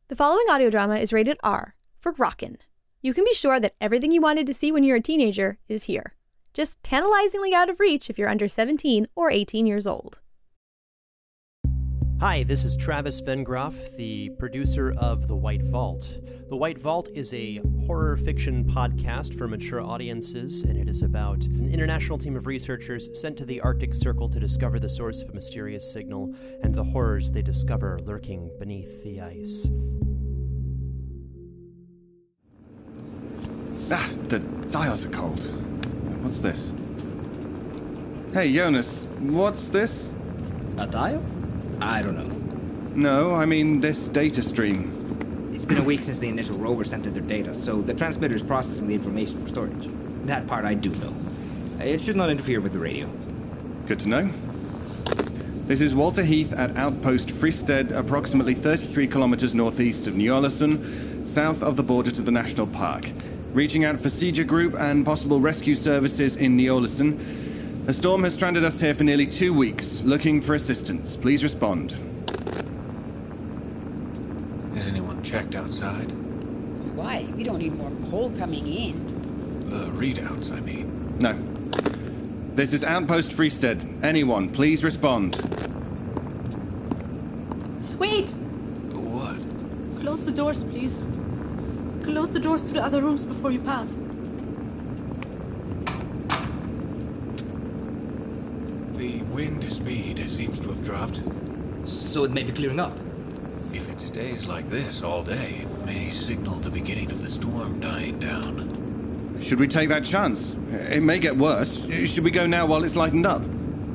The following audio drama is rated R for Rockin'. You can be sure that everything you wanted to see when you're a teenager is here. Just tantalizingly out of reach if you're under 17 or 18 years old. Hi, this is Travis Vengroff, the producer of The White Vault. The White Vault is a horror fiction podcast for mature audiences, and it is about an international team of researchers sent to the Arctic Circle to discover the source of a mysterious signal and the horrors they discover lurking beneath the ice. The dials are cold. What's this? Hey, Jonas, what's this? A dial? I don't know. No, I mean this data stream. It's been a week since the initial rover sent in their data, so the transmitter is processing the information for storage. That part I do know. It should not interfere with the radio. Good to know. This is Walter Heath at Outpost Fristead, approximately 33 kilometers northeast of Ny-Ålesund, south of the border to the national park. Reaching out for Seeger Group and possible rescue services in Ny-Ålesund. A storm has stranded us here for nearly 2 weeks, looking for assistance. Please respond. Has anyone checked outside? Why? We don't need more coal coming in. The readouts, I mean. No. This is Outpost Fristead. Anyone, please respond. Wait! What? Close the doors, please. Close the doors to the other rooms before you pass. The wind speed seems to have dropped. So it may be clearing up. If it stays like this all day, it may signal the beginning of the storm dying down. Should we take that chance? It may get worse. Should we go now while it's lightened up?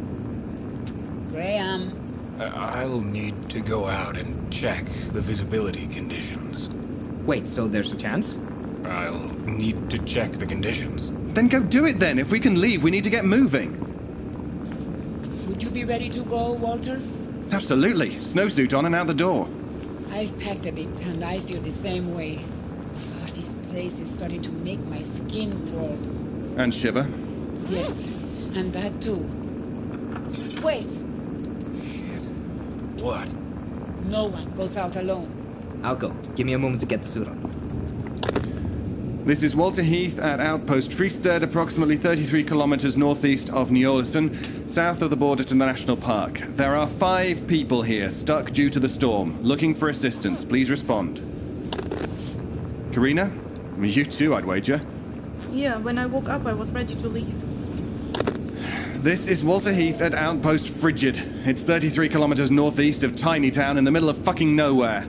Graham. I'll need to go out and check the visibility conditions. Wait, so there's a chance? I'll need to check the conditions. Then go do it then. If we can leave, we need to get moving. Would you be ready to go, Walter? Absolutely. Snowsuit on and out the door. I've packed a bit and I feel the same way. This place is starting to make my skin crawl. And shiver. Yes, and that too. Wait! Shit. What? No one goes out alone. I'll go. Give me a moment to get the suit on. This is Walter Heath at Outpost Fristead, approximately 33 kilometers northeast of Ny-Ålesund, south of the border to the national park. There are 5 people here, stuck due to the storm, looking for assistance. Please respond. Karina? You too, I'd wager. Yeah, when I woke up, I was ready to leave. This is Walter Heath at Outpost Frigid. It's 33 kilometers northeast of Tiny Town in the middle of fucking nowhere.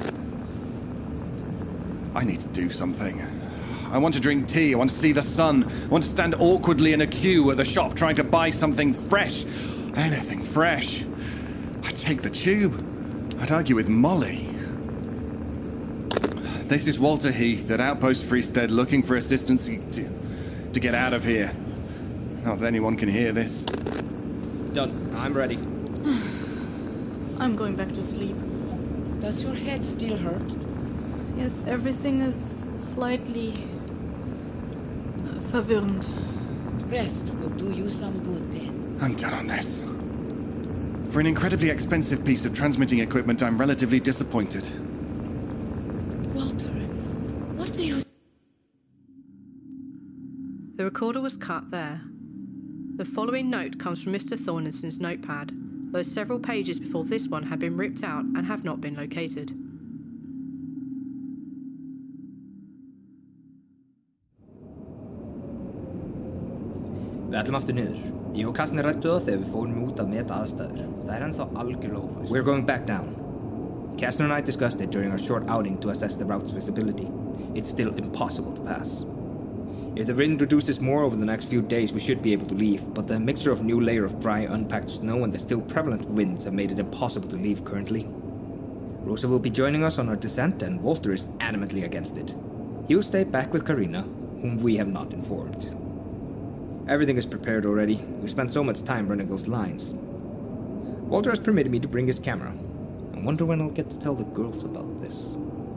I need to do something. I want to drink tea, I want to see the sun, I want to stand awkwardly in a queue at the shop trying to buy something fresh. Anything fresh. I'd take the tube. I'd argue with Molly. This is Walter Heath at Outpost Fristead looking for assistance to get out of here. Not that anyone can hear this. Done. I'm ready. I'm going back to sleep. Does your head still hurt? Yes, everything is slightly verwirrend. Rest will do you some good then. I'm done on this. For an incredibly expensive piece of transmitting equipment, I'm relatively disappointed. Walter, what do you... The recorder was cut there. The following note comes from Mr. Thornenson's notepad, though several pages before this one had been ripped out and have not been located. Við ætlum aftur niður. Ég og Kastner rættu það þegar við fórum út að meta aðstæður. Það ennþá algjörlega ófært. We're going back down. Kastner and I discussed it during our short outing to assess the route's visibility. It's still impossible to pass. If the wind reduces more over the next few days, we should be able to leave, but the mixture of new layer of dry, unpacked snow and the still prevalent winds have made it impossible to leave currently. Rosa will be joining us on our descent, and Walter is adamantly against it. He will stay back with Karina, whom we have not informed. Everything is prepared already. We spent so much time running those lines. Walter has permitted me to bring his camera. I wonder when I'll get to tell the girls about this.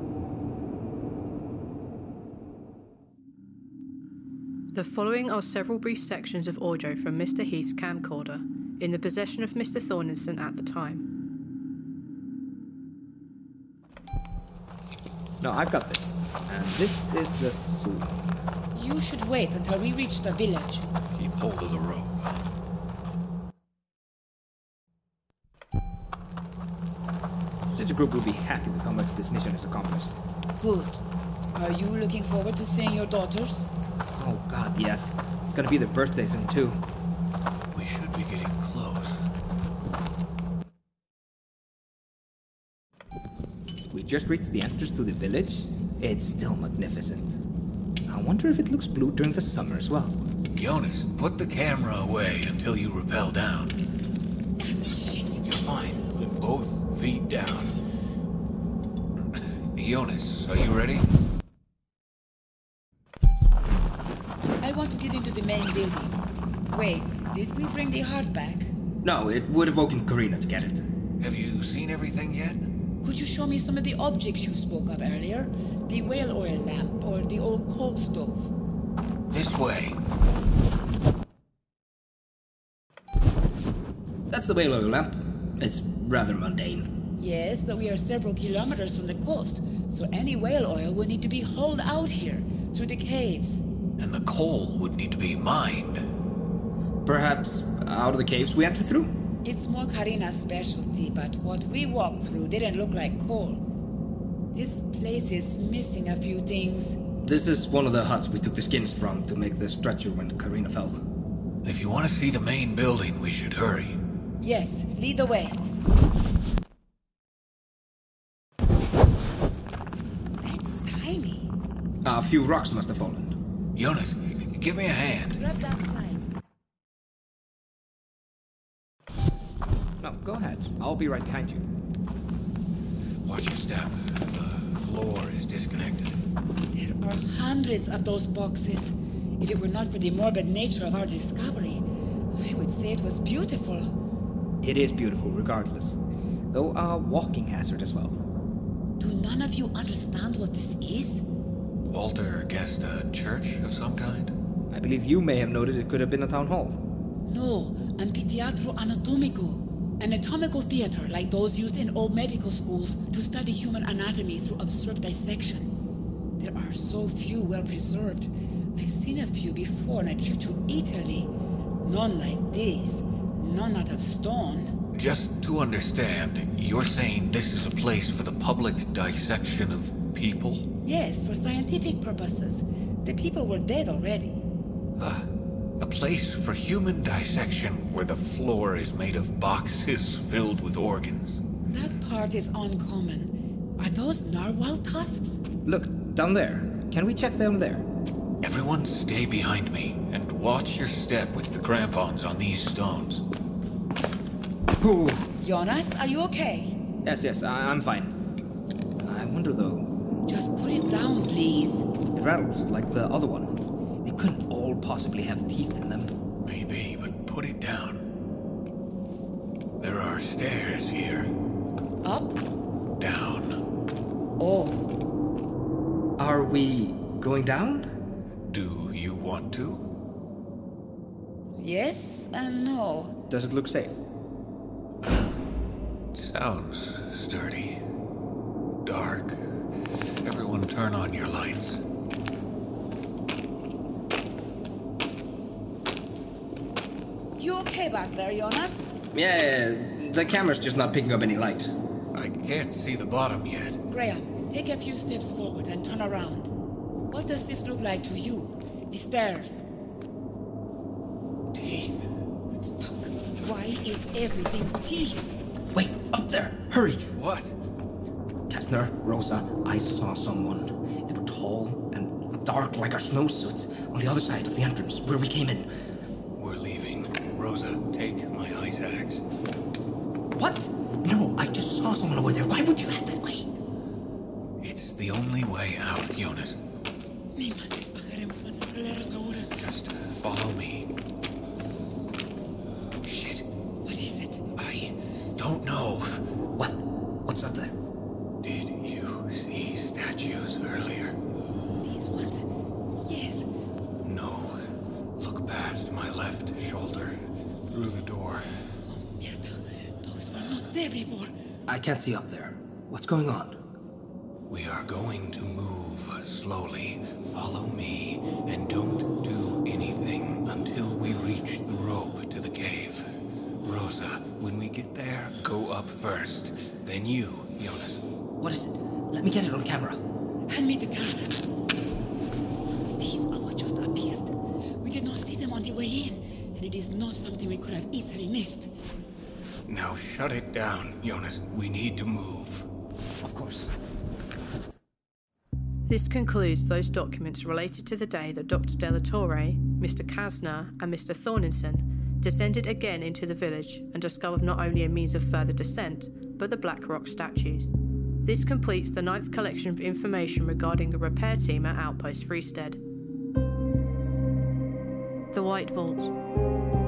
The following are several brief sections of audio from Mr. Heath's camcorder, in the possession of Mr. Thornenson at the time. No, I've got this. And this is the sewer. You should wait until we reach the village. Keep hold of the rope. Such a group will be happy with how much this mission has accomplished. Good. Are you looking forward to seeing your daughters? Oh god, yes. It's gonna be their birthday soon, too. We should be getting close. We just reached the entrance to the village. It's still magnificent. I wonder if it looks blue during the summer as well. Jonas, put the camera away until you rappel down. Shit. You're fine. With both feet down. Jonas, are you ready? I want to get into the main building. Wait, did we bring the heart back? No, it would have woken Karina to get it. Have you seen everything yet? Could you show me some of the objects you spoke of earlier? The whale oil lamp or the old coal stove? This way. That's the whale oil lamp. It's rather mundane. Yes, but we are several kilometers from the coast, so any whale oil would need to be hauled out here, through the caves. And the coal would need to be mined. Perhaps out of the caves we entered through? It's more Karina's specialty, but what we walked through didn't look like coal. This place is missing a few things. This is one of the huts we took the skins from to make the stretcher when Karina fell. If you want to see the main building, we should hurry. Yes, lead the way. That's tiny. A few rocks must have fallen. Jonas, give me a hand. Grab that side. No, go ahead. I'll be right behind you. Watch your step. The floor is disconnected. There are hundreds of those boxes. If it were not for the morbid nature of our discovery, I would say it was beautiful. It is beautiful, regardless. Though a walking hazard as well. Do none of you understand what this is? Walter guessed a church of some kind? I believe you may have noted it could have been a town hall. No, Anfiteatro Anatomico. Anatomical theater like those used in old medical schools to study human anatomy through observed dissection. There are so few well preserved. I've seen a few before on a trip to Italy. None like this. None out of stone. Just to understand, you're saying this is a place for the public dissection of people? Yes, for scientific purposes. The people were dead already. A place for human dissection where the floor is made of boxes filled with organs. That part is uncommon. Are those narwhal tusks? Look, down there. Can we check down there? Everyone stay behind me and watch your step with the crampons on these stones. Ooh. Jonas, are you okay? Yes, I'm fine. I wonder though. Just put it down, please. It rattles like the other one. They couldn't all possibly have teeth in them. Maybe, but put it down. There are stairs here. Up? Down. Oh. Are we going down? Do you want to? Yes and no. Does it look safe? Sounds sturdy. Dark. Everyone turn on your lights. You okay back there, Jonas? Yeah, the camera's just not picking up any light. I can't see the bottom yet. Graham, take a few steps forward and turn around. What does this look like to you? The stairs. Teeth. Fuck. Why is everything teeth? Wait, up there! Hurry! What? Kastner, Rosa, I saw someone. They were tall and dark like our snowsuits on the other side of the entrance where we came in. We're leaving. Rosa, take my ice axe. What? No, I just saw someone over there. Why would you act that way? It's the only way out, Jonas. Mi madres, bajaremos las escaleras ahora. Just follow me. Shit. What is it? I don't know. What? What's up there? Did you see statues earlier? These ones? Yes. No. Look past my left shoulder. Through the door. Mierda. Those were not there before. I can't see up there. What's going on? We are going to move slowly. Follow me, and don't do anything until we reach the rope to the cave. Rosa, when we get there, go up first. Then you, Jonas. What is it? Let me get it on camera. Hand me the camera. These hours just appeared. We did not see them on the way in, and it is not something we could have easily missed. Now shut it down, Jonas. We need to move. Of course. This concludes those documents related to the day that Dr. De La Torre, Mr. Kasner, and Mr. Thorninson descended again into the village and discovered not only a means of further descent, but the Black Rock statues. This completes the 9th collection of information regarding the repair team at Outpost Freestead. The White Vault.